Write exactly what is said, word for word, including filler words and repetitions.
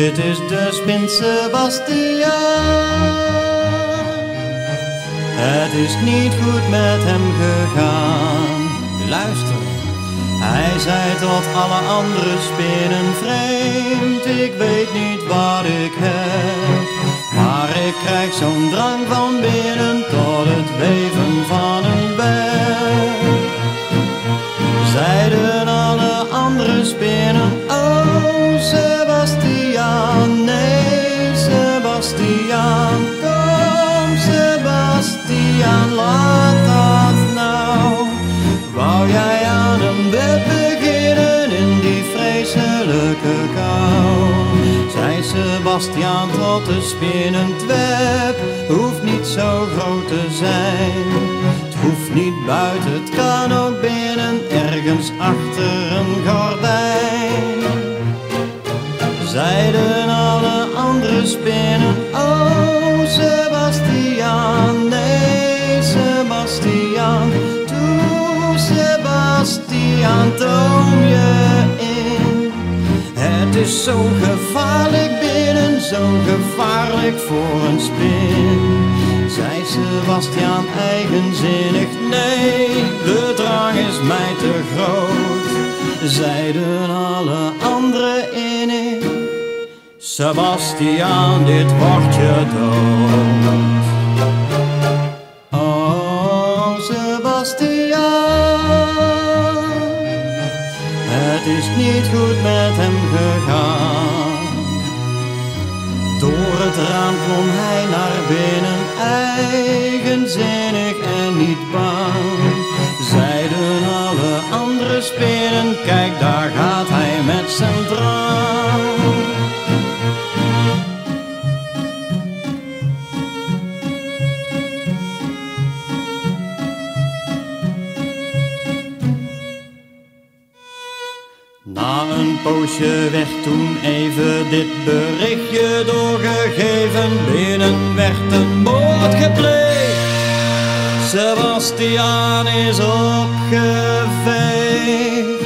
Dit is de spin Sebastiaan. Het is niet goed met hem gegaan. Luister, hij zei tot alle andere spinnen vreemd. Ik weet niet wat ik heb, maar ik krijg zo'n drang van binnen tot het weven van een bed. Zeiden alle andere spinnen, oh Sebastiaan, nee Sebastiaan, kom Sebastiaan, laat dat nou. Wou jij aan een bed beginnen in die vreselijke kou? Zei Sebastiaan tot de spinnend web, hoeft niet zo groot te zijn. Het hoeft niet buiten, het kan ook binnen, ergens achter een gordijn. Zeiden alle andere spinnen, oh Sebastiaan, nee Sebastiaan, doe Sebastiaan, toom je in. Het is zo gevaarlijk binnen, zo gevaarlijk voor een spin. Zei Sebastiaan eigenzinnig, nee, de drang is mij te groot. Zeiden alle anderen innig, Sebastiaan, dit wordt je dood. Oh Sebastiaan, het is niet goed met hem gegaan. Door het raam klom hij naar binnen, eigenzinnig en niet bang. Zeiden alle andere spinnen, kijk daar gaat hij met zijn drang. Na een poosje werd toen even dit berichtje doorgegeven. Binnen werd een moord gepleegd, Sebastiaan is opgeveegd.